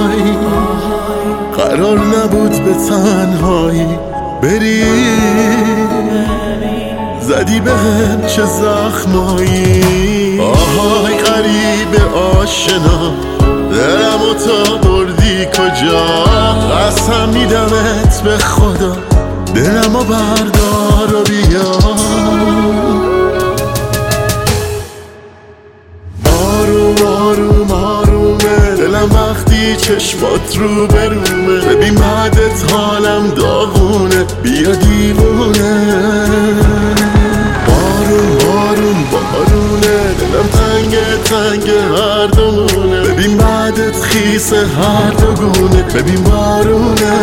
آهای قرار نبود به تنهایی بری، زدی بهم چه زخمایی. آهای غریب آشنا دلمو تا بردی کجا، قسم میدمت به خدا دلمو بردار و بیا. آروم آروم آرومه دلم وقتی چشمات رو برومه، ببین بعدت حالم داغونه بیا دیوونه. بارون بارون بارونه دلم تنگه تنگه هر دومونه، ببین بعدت خیسه هر دوگونه، ببین بارونه.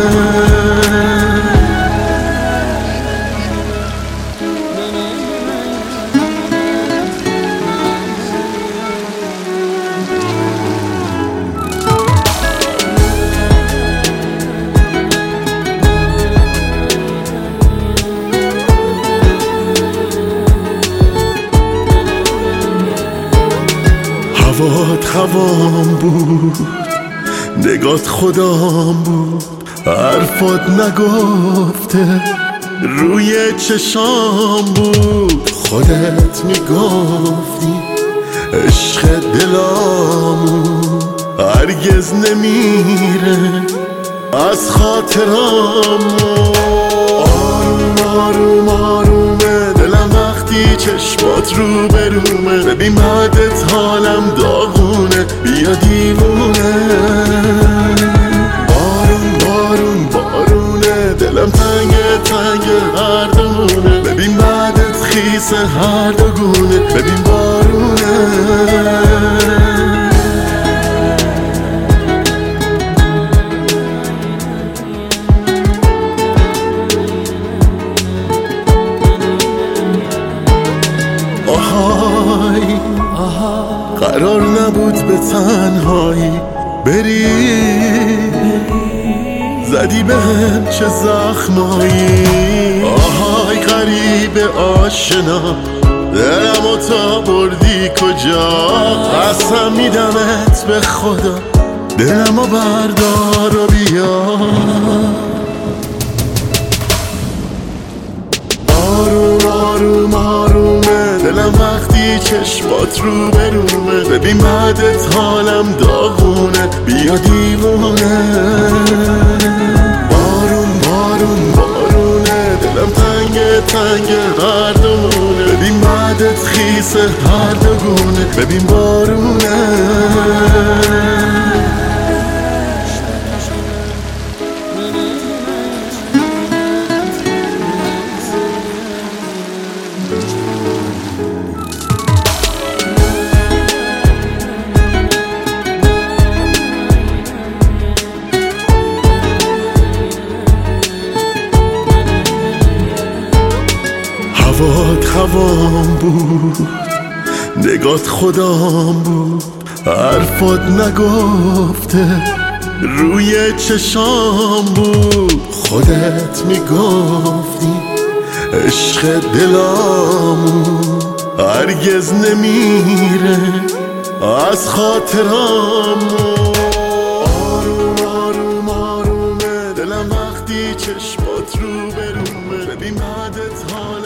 هوات هوام بود، نگات خدام بود، حرفات نگفته روی چشام بود. خودت میگفتی عشق دلامون هرگز نمیره از خاطرامون. آروم آروم آرومه دلم وقتی چشمات رو برومه، ببین بعدت حالم داغونه بیا دیوونه. بارون بارون بارونه دلم تنگه تنگه هر دومونه، ببین بعدت خیسه هر دوگونه، ببین بارونه. آهای قرار نبود به تنهایی بری، زدی بهم چه زخمایی. آهای غریب آشنا دلمو تا بردی کجا، قسم میدمت به خدا دلمو بردار و بیا. آروم آروم آرومه دلم وقتی چشمات رو برومه، ببین بعدت حالم داغونه بیا دیوونه. بارون بارون بارونه دلم تنگه تنگه هر دومونه، ببین بعدت خیسه هر دوگونه، ببین بارونه. هوات هوام بود، نگات خدام بود، حرفات نگفته روی چشام بود. خودت میگفتی عشق دلامون هرگز نمیره از خاطرامون. آروم آروم آرومه دلم وقتی چشمات رو برومه، ببین بعدت حال